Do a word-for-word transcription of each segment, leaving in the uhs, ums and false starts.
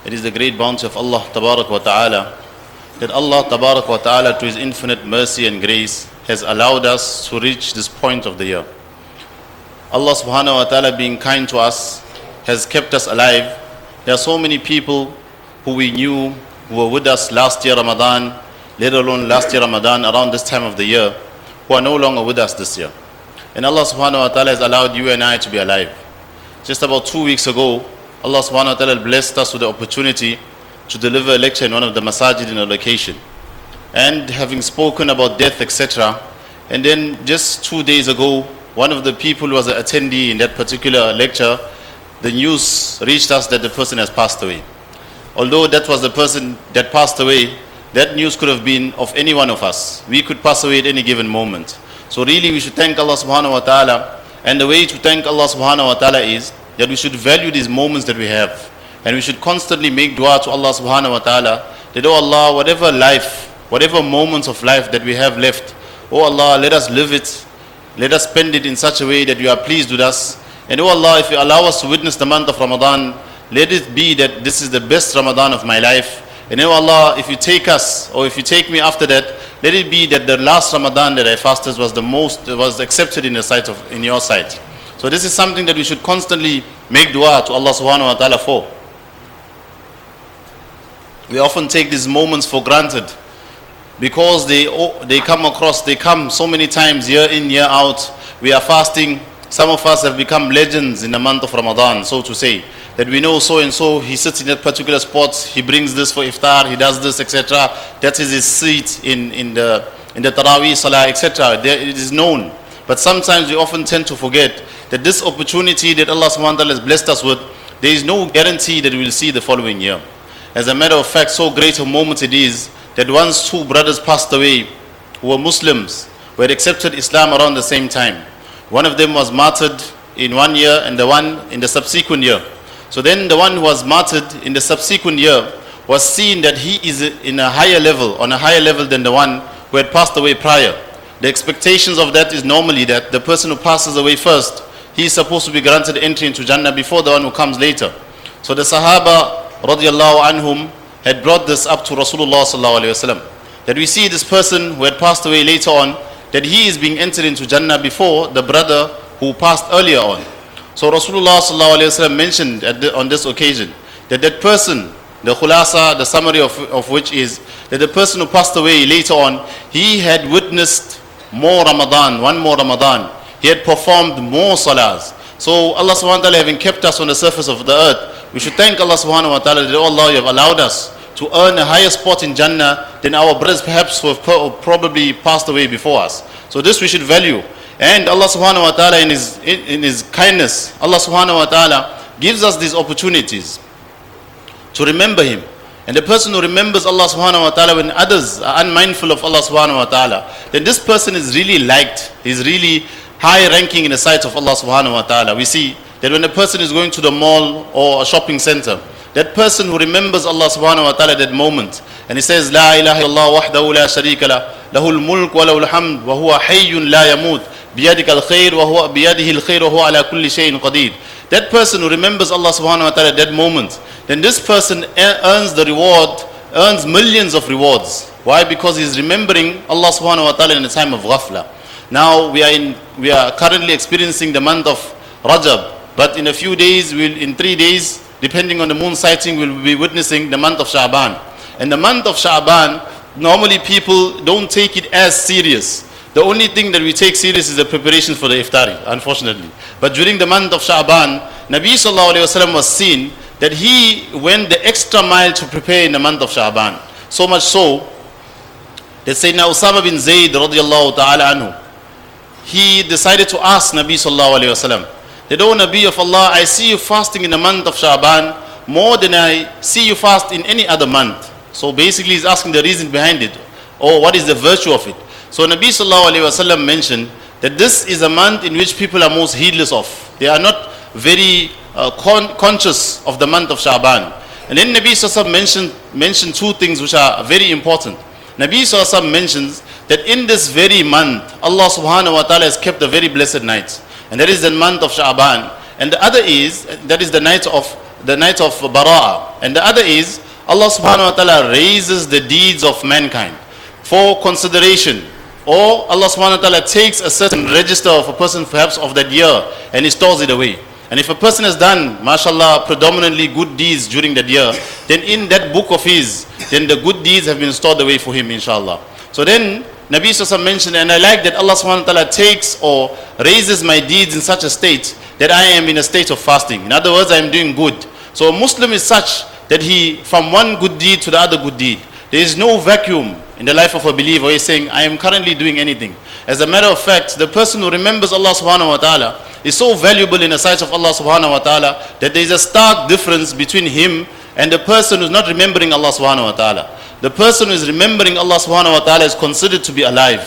It is the great bounty of Allah Tabarak wa Ta'ala that Allah Tabarak wa Ta'ala, to His infinite mercy and grace, has allowed us to reach this point of the year. Allah Subhanahu wa Ta'ala, being kind to us, has kept us alive. There are so many people who we knew who were with us last year Ramadan, let alone last year Ramadan around this time of the year, who are no longer with us this year. And Allah Subhanahu wa Ta'ala has allowed you and I to be alive. Just about two weeks ago, Allah Subhanahu wa Ta'ala blessed us with the opportunity to deliver a lecture in one of the masajid in a location. And having spoken about death, et cetera, and then just two days ago, one of the people who was an attendee in that particular lecture, the news reached us that the person has passed away. Although that was the person that passed away, that news could have been of any one of us. We could pass away at any given moment. So really we should thank Allah Subhanahu wa Ta'ala. And the way to thank Allah Subhanahu wa Ta'ala is that we should value these moments that we have. And we should constantly make dua to Allah Subhanahu wa Ta'ala that, oh Allah, whatever life, whatever moments of life that we have left, oh Allah, let us live it. Let us spend it in such a way that you are pleased with us. And oh Allah, if you allow us to witness the month of Ramadan, let it be that this is the best Ramadan of my life. And oh Allah, if you take us, or if you take me after that, let it be that the last Ramadan that I fasted was the most, was accepted in the sight of, in your sight. So this is something that we should constantly make dua to Allah Subhanahu wa Ta'ala for. We often take these moments for granted because they they come across, they come so many times year in, year out. We are fasting. Some of us have become legends in the month of Ramadan, so to say. That we know so and so, he sits in that particular spot, he brings this for iftar, he does this, et cetera. That is his seat in, in the in the Taraweeh Salah, et cetera. It is known. But sometimes we often tend to forget that this opportunity that Allah Subhanahu wa Ta'ala has blessed us with, there is no guarantee that we will see the following year. As a matter of fact, so great a moment it is that once two brothers passed away who were Muslims, who had accepted Islam around the same time. One of them was martyred in one year and the one in the subsequent year. So then the one who was martyred in the subsequent year was seen that he is in a higher level, on a higher level than the one who had passed away prior. The expectations of that is normally that the person who passes away first, he is supposed to be granted entry into Jannah before the one who comes later. So the Sahaba radiallahu anhum had brought this up to Rasulullah sallallahu alayhi wa sallam. That we see this person who had passed away later on, that he is being entered into Jannah before the brother who passed earlier on. So Rasulullah sallallahu alayhi wa sallam mentioned at the, on this occasion that that person, the khulasa, the summary of, of which is that the person who passed away later on, he had witnessed more Ramadan, one more Ramadan. He had performed more salahs. So Allah subhanahu wa ta'ala, having kept us on the surface of the earth, we should thank Allah subhanahu wa ta'ala that, oh Allah, you have allowed us to earn a higher spot in Jannah than our brothers perhaps who have probably passed away before us. So this we should value. And Allah subhanahu wa ta'ala in his, in, in his kindness, Allah subhanahu wa ta'ala gives us these opportunities to remember Him. And the person who remembers Allah subhanahu wa ta'ala when others are unmindful of Allah subhanahu wa ta'ala, then this person is really liked. He's really high ranking in the sight of Allah subhanahu wa ta'ala. We see that when a person is going to the mall or a shopping center, that person who remembers Allah subhanahu wa ta'ala at that moment, and he says, La ilaha illallah wahdahu la sharika la, lahul mulk wa lahul hamd, wa huwa hayyun la yamut, biyadika al-khair wa huwa biyadihi al-khair wa huwa ala kulli shay'in qadir. That person who remembers Allah subhanahu wa ta'ala at that moment, then this person earns the reward, earns millions of rewards. Why? Because he's remembering Allah subhanahu wa ta'ala in the time of ghafla. Now we are in, we are currently experiencing the month of Rajab, but in a few days, we'll, in three days, depending on the moon sighting, we'll be witnessing the month of Sha'ban. And the month of Sha'ban, normally people don't take it as serious. The only thing that we take serious is the preparations for the iftari, unfortunately. But during the month of Sha'ban, Nabi sallallahu alayhi wa sallam was seen that he went the extra mile to prepare in the month of Sha'ban. So much so that Sayyidina Usama bin Zayd radiallahu ta'ala anhu, he decided to ask Nabi sallallahu alayhi wa sallam, that, oh Nabi of Allah, I see you fasting in the month of Sha'ban more than I see you fast in any other month. So basically he's asking the reason behind it, or what is the virtue of it. So Nabi sallallahu alayhi wa sallam mentioned that this is a month in which people are most heedless of. They are not very uh, con conscious of the month of Sha'ban. And then Nabi sallallahu alayhi wa sallam mentioned, mentioned two things which are very important. Nabi sallallahu alayhi wa sallam mentions that in this very month, Allah subhanahu wa ta'ala has kept a very blessed night. And that is the month of Sha'ban. And the other is, that is the night of the night of Bara'ah. And the other is Allah subhanahu wa ta'ala raises the deeds of mankind for consideration. Or Allah subhanahu wa ta'ala takes a certain register of a person perhaps of that year and he stores it away. And if a person has done, mashallah, predominantly good deeds during that year, then in that book of his, then the good deeds have been stored away for him, inshallah. So then Nabi Sallallahu Alaihi Wasallam mentioned, and I like that Allah subhanahu wa ta'ala takes or raises my deeds in such a state that I am in a state of fasting. In other words, I am doing good. So a Muslim is such that he, from one good deed to the other good deed, there is no vacuum in the life of a believer. He's saying, I am currently doing anything. As a matter of fact, the person who remembers Allah subhanahu wa ta'ala is so valuable in the sight of Allah subhanahu wa ta'ala that there is a stark difference between him and the person who is not remembering Allah subhanahu wa ta'ala. The person who is remembering Allah subhanahu wa ta'ala is considered to be alive,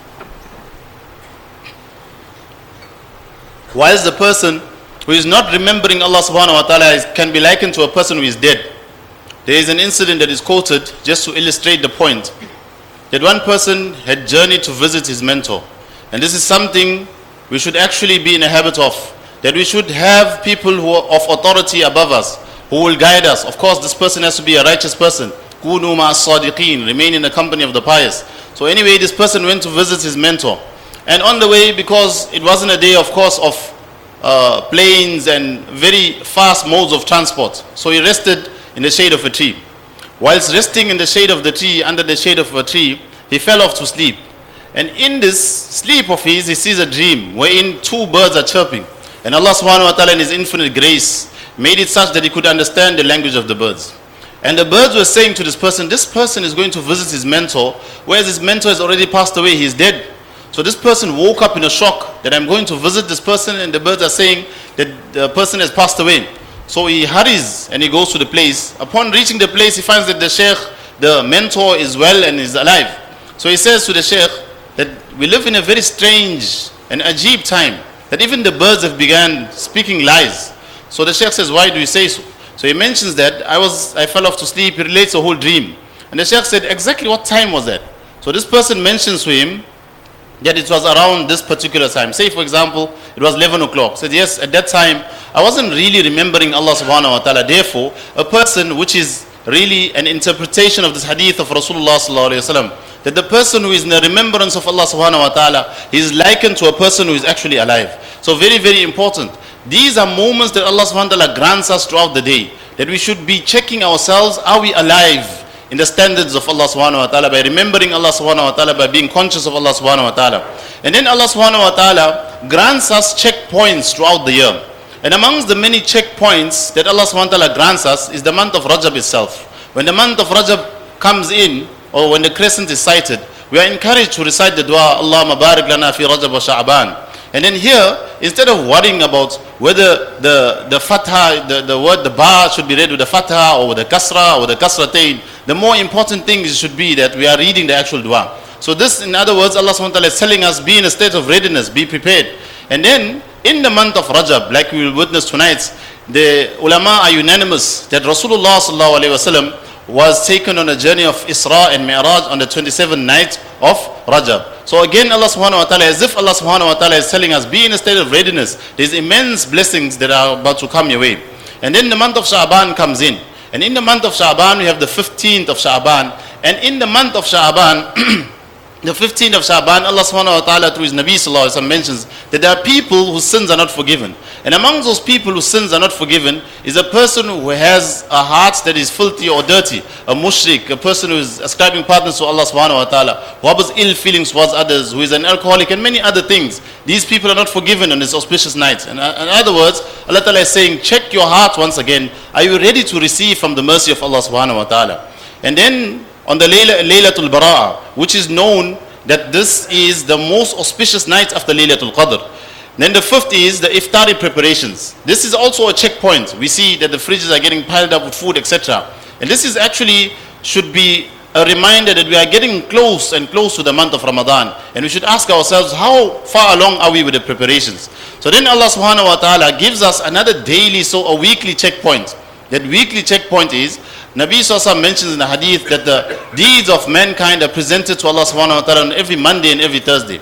whilst the person who is not remembering Allah subhanahu wa ta'ala is, can be likened to a person who is dead. There is an incident that is quoted just to illustrate the point, that one person had journeyed to visit his mentor. And this is something we should actually be in a habit of, that we should have people who are of authority above us, who will guide us. Of course, this person has to be a righteous person. Kunu ma'as sadiqeen, remain in the company of the pious. So anyway, this person went to visit his mentor. And on the way, because it wasn't a day, of course, of uh, planes and very fast modes of transport, so he rested in the shade of a tree. Whilst resting in the shade of the tree, under the shade of a tree, he fell off to sleep. And in this sleep of his, he sees a dream wherein two birds are chirping. And Allah subhanahu wa ta'ala in His infinite grace made it such that he could understand the language of the birds. And the birds were saying to this person, this person is going to visit his mentor, whereas his mentor has already passed away, he is dead. So this person woke up in a shock that I'm going to visit this person, and the birds are saying that the person has passed away. So he hurries and he goes to the place. Upon reaching the place, he finds that the sheikh, the mentor, is well and is alive. So he says to the sheikh that we live in a very strange and ajib time, that even the birds have begun speaking lies. So the sheikh says, why do you say so? So he mentions that I was, I fell off to sleep. He relates a whole dream. And the sheikh said, exactly what time was that? So this person mentions to him that it was around this particular time. Say for example, it was eleven o'clock. Said, yes, at that time, I wasn't really remembering Allah subhanahu wa ta'ala. Therefore, a person which is really an interpretation of this hadith of Rasulullah sallallahu alayhi wa sallam, that the person who is in the remembrance of Allah subhanahu wa ta'ala is likened to a person who is actually alive. So very, very important. These are moments that Allah subhanahu wa ta'ala grants us throughout the day, that we should be checking ourselves, are we alive in the standards of Allah subhanahu wa ta'ala, by remembering Allah subhanahu wa ta'ala, by being conscious of Allah subhanahu wa ta'ala. And then Allah subhanahu wa ta'ala grants us checkpoints throughout the year. And amongst the many checkpoints that Allah subhanahu wa ta'ala grants us is the month of Rajab itself. When the month of Rajab comes in, or when the crescent is sighted, we are encouraged to recite the dua, Allahumma barik lana fi Rajab wa Sha'ban. And then here, instead of worrying about whether the, the fatha, the, the word, the ba should be read with the fatha or with the kasra or with the kasratain, the more important thing should be that we are reading the actual dua. So this, in other words, Allah subhanahu wa ta'ala is telling us, be in a state of readiness, be prepared. And then, in the month of Rajab, like we will witness tonight, the ulama are unanimous that Rasulullah sallallahu alayhi wa sallam was taken on a journey of Isra and Mi'raj on the twenty-seventh night of Rajab. So again, Allah subhanahu wa ta'ala, as if Allah subhanahu wa ta'ala is telling us, be in a state of readiness. There's immense blessings that are about to come your way. And then the month of Sha'ban comes in. And in the month of Sha'ban, we have the fifteenth of Sha'ban. And in the month of Sha'ban, the fifteenth of Sha'ban, Allah subhanahu wa ta'ala through His Nabi sallallahu alayhi wa sallam mentions that there are people whose sins are not forgiven. And among those people whose sins are not forgiven is a person who has a heart that is filthy or dirty, a mushrik, a person who is ascribing partners to Allah subhanahu wa ta'ala, who harbors ill feelings towards others, who is an alcoholic, and many other things. These people are not forgiven on this auspicious night. And uh, in other words, Allah ta'ala is saying, check your heart once again. Are you ready to receive from the mercy of Allah subhanahu wa ta'ala? And then on the Layla, Laylatul Bara'ah, which is known that this is the most auspicious night after Laylatul Qadr. Then the fifth is the iftari preparations. This is also a checkpoint. We see that the fridges are getting piled up with food, et cetera. And this is actually should be a reminder that we are getting close and close to the month of Ramadan. And we should ask ourselves, how far along are we with the preparations? So then Allah subhanahu wa ta'ala gives us another daily, so a weekly checkpoint. That weekly checkpoint is, Nabi sallallahu alaihi wasallam mentions in the hadith that the deeds of mankind are presented to Allah subhanahu wa ta'ala on every Monday and every Thursday.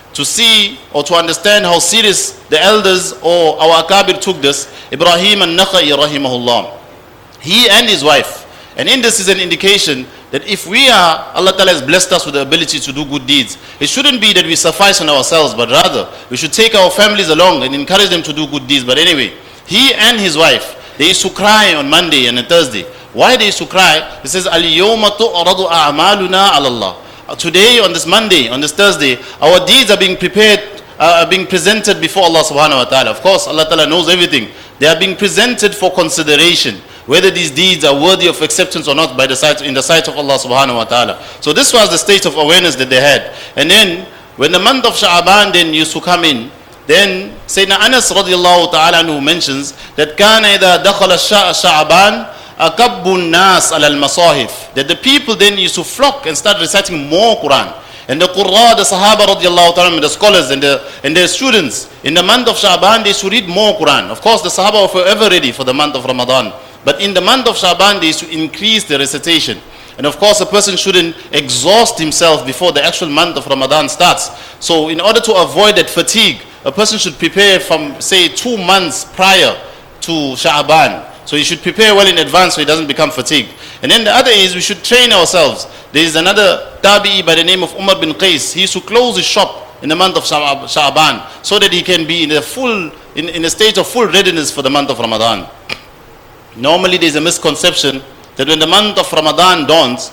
to see or to understand how serious the elders or our akabir took this, Ibrahim an-Nakhai rahimahullah, he and his wife. And in this is an indication that if we are, Allah Ta'ala has blessed us with the ability to do good deeds, it shouldn't be that we suffice on ourselves, but rather we should take our families along and encourage them to do good deeds. But anyway, he and his wife, they used to cry on Monday and on Thursday. Why they used to cry? It says, Al-yawma tu'radu a'maluna 'ala Allah. Today, on this Monday, on this Thursday, our deeds are being prepared, uh, are being presented before Allah subhanahu wa ta'ala. Of course, Allah Ta'ala knows everything. They are being presented for consideration, whether these deeds are worthy of acceptance or not by the sight, in the sight of Allah subhanahu wa ta'ala. So this was the state of awareness that they had. And then, when the month of Sha'aban then used to come in, then Sayyidina Anas radiallahu ta'ala anhu mentions that كَانَ إِذَا دَخَلَ Sha'aban أَكَبُّ النَّاسِ عَلَى الْمَصَاحِفِ, that the people then used to flock and start reciting more Quran. And the Qurra, the Sahaba radiallahu ta'ala, the scholars and, the, and their students, in the month of Sha'aban, they should read more Quran. Of course, the Sahaba were forever ready for the month of Ramadan. But in the month of Sha'aban, they used to increase the recitation. And of course, a person shouldn't exhaust himself before the actual month of Ramadan starts. So in order to avoid that fatigue, a person should prepare from, say, two months prior to Sha'aban. So he should prepare well in advance so he doesn't become fatigued. And then the other is we should train ourselves. There is another tabi'i by the name of Umar bin Qais. He used to close his shop in the month of Sha'aban so that he can be in a full, in, in a state of full readiness for the month of Ramadan. Normally there is a misconception that when the month of Ramadan dawns,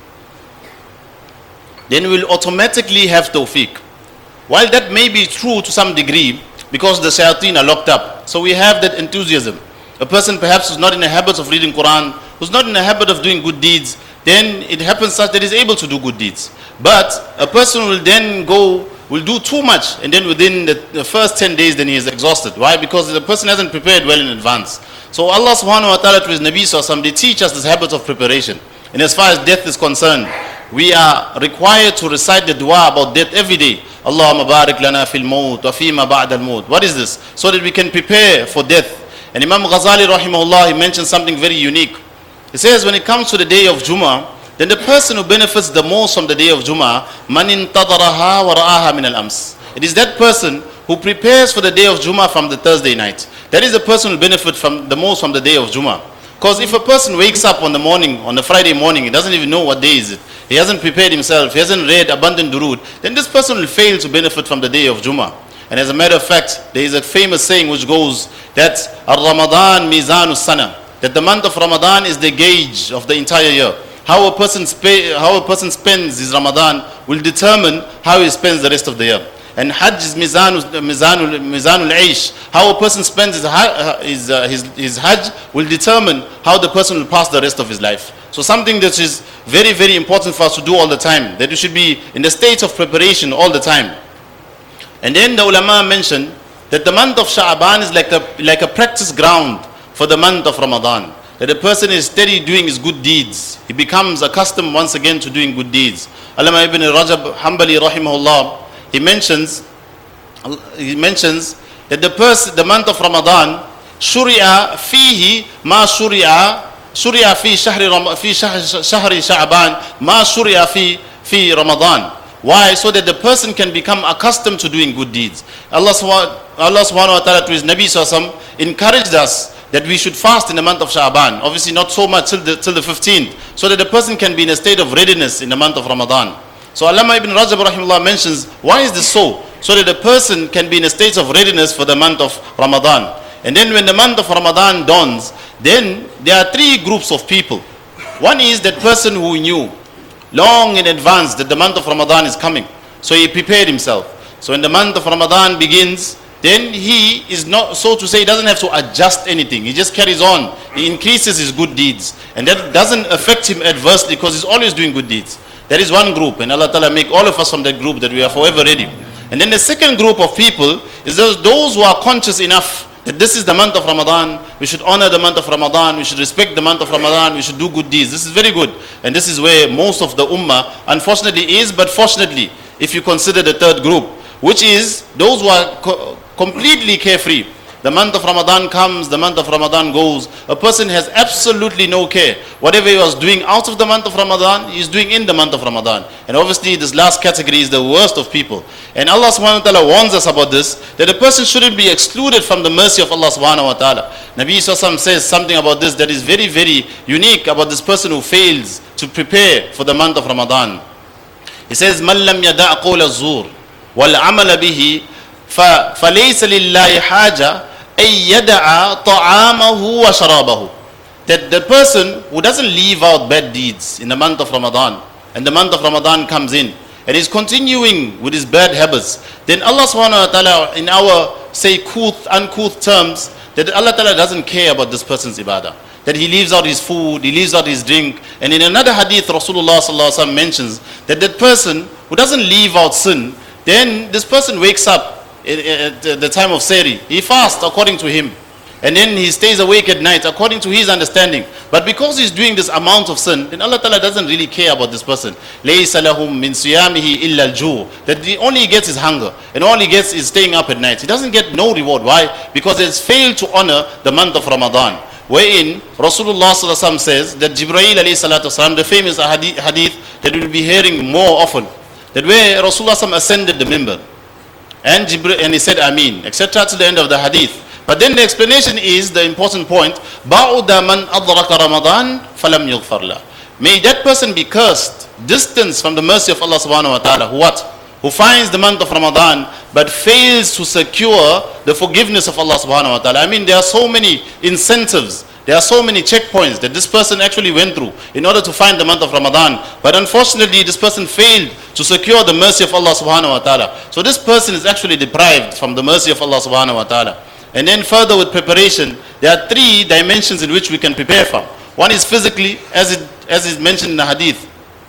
then we will automatically have tawfiq. While that may be true to some degree, because the shayateen are locked up, so we have that enthusiasm. A person perhaps who's not in the habit of reading Quran, who's not in the habit of doing good deeds, then it happens such that he's able to do good deeds. But a person will then go, will do too much, and then within the, the first ten days then he is exhausted. Why? Because the person hasn't prepared well in advance. So Allah subhanahu wa ta'ala to his Nabi sallallahu alaihi wasallam, they teach us this habit of preparation. And as far as death is concerned, we are required to recite the dua about death every day. Allahumma barik lana fil maut wa fima ba'da al-maut. What is this? So that we can prepare for death. And Imam Ghazali rahimahullah, he mentioned something very unique. He says when it comes to the day of Jummah, then the person who benefits the most from the day of Jummah, man intadaraha wa ra'aha min al-ams. It is that person who prepares for the day of Jummah from the Thursday night. That is the person who will benefit from the most from the day of Jummah. Because if a person wakes up on the morning, on the Friday morning, he doesn't even know what day is it. He hasn't prepared himself, he hasn't read abundant durood, then this person will fail to benefit from the day of Jummah. And as a matter of fact, there is a famous saying which goes that Ar-Ramadan Mizanu Sana, that the month of Ramadan is the gauge of the entire year. How a person spe- how a person spends his Ramadan will determine how he spends the rest of the year. And Hajj is Mizanul Mizanul Mizanul Aish. How a person spends his his, uh, his his Hajj will determine how the person will pass the rest of his life. So something that is very very important for us to do all the time, that we should be in the state of preparation all the time. And then the ulama mentioned that the month of Sha'aban is like a like a practice ground for the month of Ramadan. That a person is steady doing his good deeds. He becomes accustomed once again to doing good deeds. Allama ibn Rajab Hanbali rahimahullah, he mentions he mentions that the person, the month of Ramadan, shuri'a fihi ma shuri'a shuri'a fi shahri fi shahri Sha'aban ma shuri'a fi fi Ramadan. Why? So that the person can become accustomed to doing good deeds. Allah subhanahu wa ta'ala to his Nabi sallallahu alaihi wasallam encouraged us that we should fast in the month of Sha'aban. Obviously not so much till the, till the fifteenth, so that the person can be in a state of readiness in the month of Ramadan. So Allama ibn Rajab rahimahullah mentions, why is this so? So that the person can be in a state of readiness for the month of Ramadan. And then when the month of Ramadan dawns, then there are three groups of people. One is that person who knew long in advance that the month of Ramadan is coming. So he prepared himself. So when the month of Ramadan begins, then he is not, so to say, he doesn't have to adjust anything. He just carries on. He increases his good deeds. And that doesn't affect him adversely because he's always doing good deeds. That is one group. And Allah Ta'ala make all of us from that group that we are forever ready. And then the second group of people is those, those who are conscious enough that this is the month of Ramadan, we should honor the month of Ramadan, we should respect the month of Ramadan, we should do good deeds. This is very good. And this is where most of the ummah unfortunately is, but fortunately, if you consider the third group, which is those who are co- completely carefree. The month of Ramadan comes, the month of Ramadan goes. A person has absolutely no care. Whatever he was doing out of the month of Ramadan, he is doing in the month of Ramadan. And obviously this last category is the worst of people. And Allah subhanahu wa ta'ala warns us about this, that a person shouldn't be excluded from the mercy of Allah subhanahu wa ta'ala. Nabi sallallahu alaihi wasallam says something about this that is very, very unique about this person who fails to prepare for the month of Ramadan. He says, مَنْ لَمْ يَدَعْ قَوْلَ الزُّورِ وَالْعَمَلَ بِهِ فَلَيْسَ لِلَّهِ حَاجَةٌ يَدَعَ طَعَامَهُ وَشَرَابَهُ. That the person who doesn't leave out bad deeds in the month of Ramadan, and the month of Ramadan comes in, and is continuing with his bad habits, then Allah subhanahu wa ta'ala, in our say couth, uncouth terms, that Allah ta'ala doesn't care about this person's ibadah. That he leaves out his food, he leaves out his drink. And in another hadith, Rasulullah sallallahu alaihi wasallam mentions that that person who doesn't leave out sin, then this person wakes up at the time of Sehri. He fasts according to him. And then he stays awake at night according to his understanding. But because he's doing this amount of sin, then Allah Ta'ala doesn't really care about this person. لَيْسَ لَهُمْ مِنْ صِيَامِهِ إِلَّا الْجُوعُ. That he only gets is hunger. And all he gets is staying up at night. He doesn't get no reward. Why? Because he has failed to honor the month of Ramadan. Wherein Rasulullah sallallahu alaihi wasallam says that Jibreel alayhi salatu wasalam, the famous hadith that we will be hearing more often, that where Rasulullah sallallahu alaihi wasallam ascended the mimbar, and Jibreel, and he said Ameen, et cetera to the end of the hadith. But then the explanation is the important point. بَعُدَ مَنْ أَضْرَكَ رَمَضَانَ فَلَمْ يُغْفَرْ لَهُ. May that person be cursed, distance from the mercy of Allah subhanahu wa ta'ala. Who what? Who finds the month of Ramadan but fails to secure the forgiveness of Allah subhanahu wa ta'ala. I mean, there are so many incentives, there are so many checkpoints that this person actually went through in order to find the month of Ramadan. But unfortunately, this person failed to secure the mercy of Allah subhanahu wa ta'ala. So this person is actually deprived from the mercy of Allah subhanahu wa ta'ala. And then further with preparation, there are three dimensions in which we can prepare from. One is physically, as it as is mentioned in the hadith,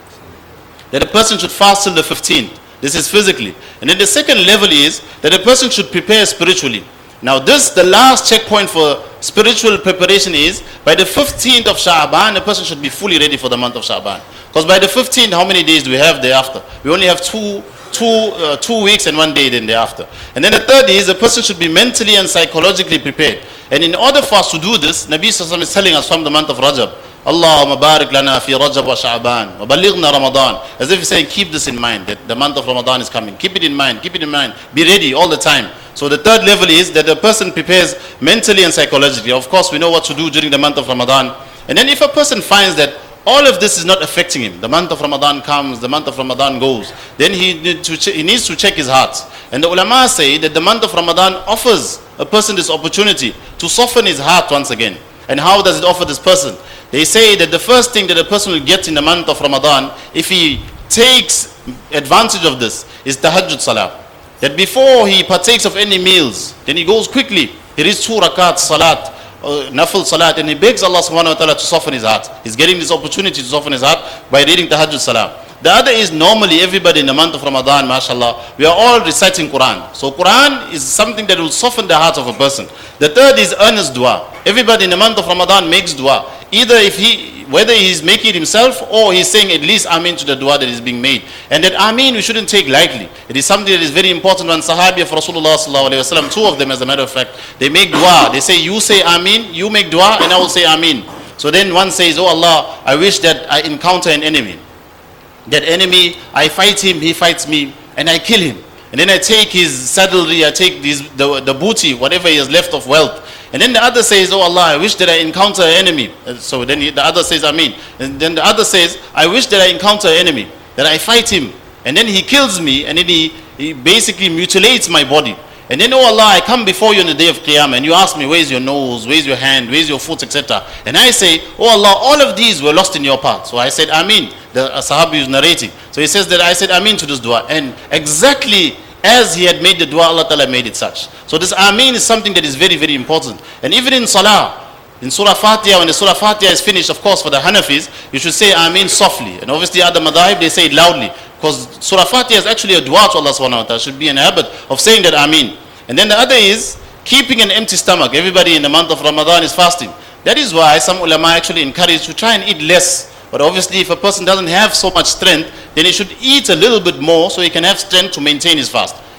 that a person should fast till the fifteenth. This is physically. And then the second level is that a person should prepare spiritually. Now this, the last checkpoint for spiritual preparation is, by the fifteenth of Sha'ban, a person should be fully ready for the month of Sha'ban. Because by the fifteenth, how many days do we have thereafter? We only have two, two, uh, two weeks and one day then thereafter. And then the third is, a person should be mentally and psychologically prepared. And in order for us to do this, Nabi Sallallahu Alaihi Wasallam is telling us from the month of Rajab, Allahumma barik lana fi Rajab wa Sha'ban wa balighna Ramadan. As if he's saying, keep this in mind, that the month of Ramadan is coming. Keep it in mind, keep it in mind. Be ready all the time. So the third level is that the person prepares mentally and psychologically. Of course, we know what to do during the month of Ramadan. And then if a person finds that all of this is not affecting him, the month of Ramadan comes, the month of Ramadan goes, then he, need to he needs to check his heart. And the ulama say that the month of Ramadan offers a person this opportunity to soften his heart once again. And how does it offer this person? They say that the first thing that a person will get in the month of Ramadan, if he takes advantage of this, is tahajjud salah. That before he partakes of any meals, then he goes quickly, he reads two rakat salat, uh, nafil salat, and he begs Allah subhanahu wa ta'ala to soften his heart. He's getting this opportunity to soften his heart by reading tahajjud salah. The other is, normally everybody in the month of Ramadan, mashallah, we are all reciting Quran. So Quran is something that will soften the heart of a person. The third is earnest dua. Everybody in the month of Ramadan makes dua. Either if he, whether he's making it himself or he's saying at least Ameen to the dua that is being made. And that Ameen we shouldn't take lightly. It is something that is very important. When Sahabi of Rasulullah sallallahu alaihi wasallam, two of them as a matter of fact, they make dua. They say, you say Ameen, you make dua, and I will say Ameen. So then one says, oh Allah, I wish that I encounter an enemy. That enemy, I fight him, he fights me, and I kill him. And then I take his saddlery, I take these, the, the booty, whatever he has left of wealth. And then the other says, oh Allah, I wish that I encounter an enemy. And so then the other says, Ameen. And then the other says, I wish that I encounter an enemy, that I fight him. And then he kills me, and then he, he basically mutilates my body. And then, oh Allah, I come before you on the day of Qiyamah, and you ask me, where's your nose, where's your hand, where's your foot, et cetera. And I say, oh Allah, all of these were lost in your path. So I said, Ameen. The Sahabi is narrating. So he says that I said Ameen to this dua. And exactly as he had made the dua, Allah Ta'ala made it such. So this Ameen is something that is very, very important. And even in Salah, in Surah Fatiha, when the Surah Fatiha is finished, of course, for the Hanafis, you should say Ameen softly. And obviously other madhahib, they say it loudly. Because Surah Fatiha is actually a dua to Allah subhanahu wa ta'ala. Should be an habit of saying that Ameen. And then the other is keeping an empty stomach. Everybody in the month of Ramadan is fasting. That is why some ulama actually encourage to try and eat less. But obviously if a person doesn't have so much strength, then he should eat a little bit more so he can have strength to maintain his fast.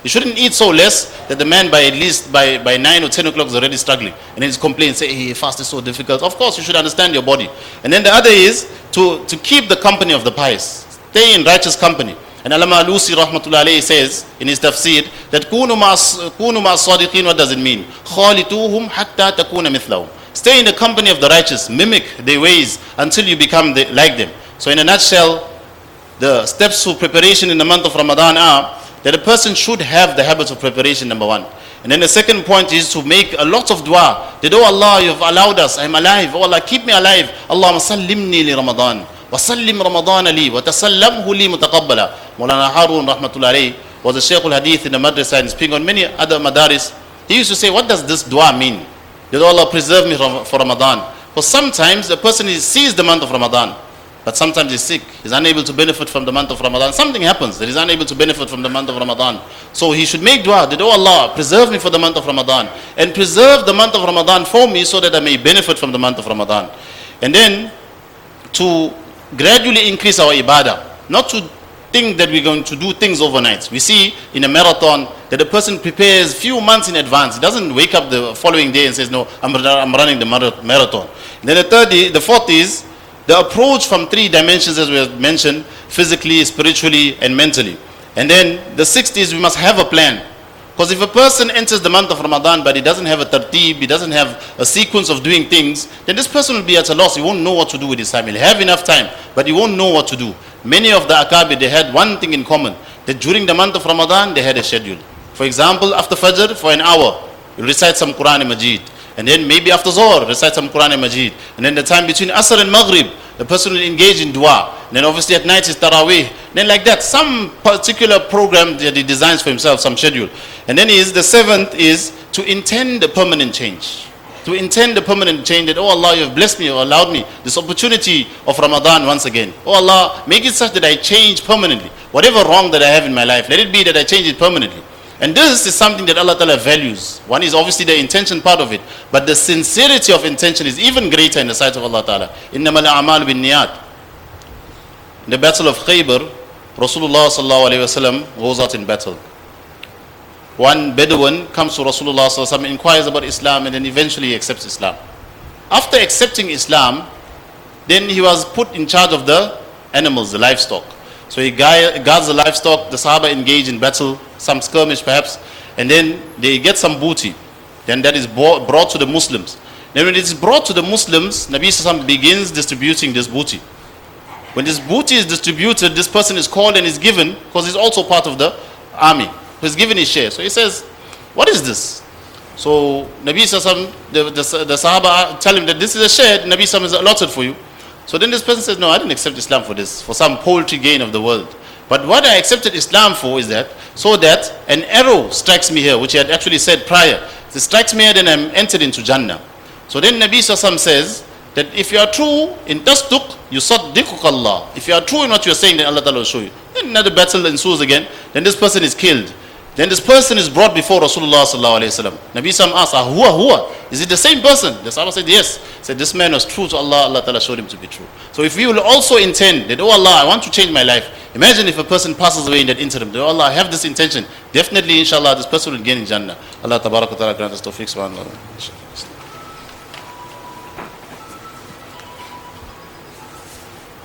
You shouldn't eat so less that the man by at least by, by nine or ten o'clock is already struggling. And then he's complaining, say, hey, fast is so difficult. Of course, you should understand your body. And then the other is to, to keep the company of the pious. Stay in righteous company. And Allama Alusi rahmatullahi alayhi says in his tafsir that kunu ma sadiqin, what does it mean? Khalituhum hatta takuna mithlahum. Stay in the company of the righteous, mimic their ways until you become the, like them. So in a nutshell, the steps for preparation in the month of Ramadan are that a person should have the habits of preparation, number one. And then the second point is to make a lot of dua. That, oh Allah, you have allowed us, I'm alive. Oh Allah, keep me alive. Allahumma sallimni li Ramadan. Wa sallim Ramadan li. Wa tasallamhu li mutaqabbala. Maulana Harun rahmatullahi alayhi was a Shaykh al-Hadith in the madrasa and speaking on many other madaris. He used to say, what does this dua mean? That, oh Allah, preserve me for Ramadan. Because sometimes a person is, sees the month of Ramadan, but sometimes he's sick, he's unable to benefit from the month of Ramadan. Something happens that he's unable to benefit from the month of Ramadan. So he should make dua that, oh Allah, preserve me for the month of Ramadan. And preserve the month of Ramadan for me so that I may benefit from the month of Ramadan. And then to gradually increase our ibadah. Not to think that we're going to do things overnight. We see in a marathon that a person prepares few months in advance. He doesn't wake up the following day and says, no, I'm, I'm running the marathon. And then the third, the fourth is the approach from three dimensions, as we have mentioned, physically, spiritually, and mentally. And then the sixth is we must have a plan. Because if a person enters the month of Ramadan but he doesn't have a tartib, he doesn't have a sequence of doing things, then this person will be at a loss. He won't know what to do with his time. He'll have enough time, but he won't know what to do. Many of the Akabir, they had one thing in common, that during the month of Ramadan, they had a schedule. For example, after Fajr, for an hour, you recite some Quran and Majid. And then maybe after Zohar, recite some Quran and Majid. And then the time between Asr and Maghrib, the person will engage in dua. And then obviously at night is Taraweeh. Then like that, some particular program that he designs for himself, some schedule. And then is the seventh is to intend a permanent change. To intend a permanent change that, oh Allah, you have blessed me or allowed me this opportunity of Ramadan once again. Oh Allah, make it such that I change permanently. Whatever wrong that I have in my life, let it be that I change it permanently. And this is something that Allah Ta'ala values. One is obviously the intention part of it, but the sincerity of intention is even greater in the sight of Allah Ta'ala. إِنَّمَا الْأَعْمَالُ بِالنِّيَّاتِ. In the battle of Khaybar, Rasulullah Sallallahu Alaihi Wasallam goes out in battle. One Bedouin comes to Rasulullah Sallallahu Alaihi Wasallam, inquires about Islam, and then eventually he accepts Islam. After accepting Islam, then he was put in charge of the animals, the livestock. So he guards the livestock, the Sahaba engage in battle, some skirmish perhaps, and then they get some booty. Then that is brought to the Muslims. Then when it is brought to the Muslims, Nabi Sallallahu Alaihi Wasallam begins distributing this booty. When this booty is distributed, this person is called and is given, because he's also part of the army. He's given his share. So he says, what is this? So Nabi Sallallahu Alaihi Wasallam, the, the, the Sahaba tell him that this is a share Nabi Sallallahu Alaihi Wasallam has allotted for you. So then this person says, no, I didn't accept Islam for this, for some paltry gain of the world. But what I accepted Islam for is that, so that an arrow strikes me here, which he had actually said prior. It strikes me here, then I'm entered into Jannah. So then Nabi Sallallahu Alaihi Wasallam says that if you are true in tasduq, you saddiquk Allah. If you are true in what you are saying, then Allah Ta'ala will show you. Then another battle ensues again. Then this person is killed. Then this person is brought before Rasulullah Sallallahu Alaihi Wasallam. Nabi Sallallahu asked, ah, huwa, huwa? Is it the same person? The Sahaba said, yes. He said, this man was true to Allah, Allah Ta'ala showed him to be true. So if we will also intend that, oh Allah, I want to change my life. Imagine if a person passes away in that interim. Oh Allah, I have this intention. Definitely, inshallah, this person will gain in Jannah. Allah Tabaraka Ta'ala grant us tawfiq. Subhanallah.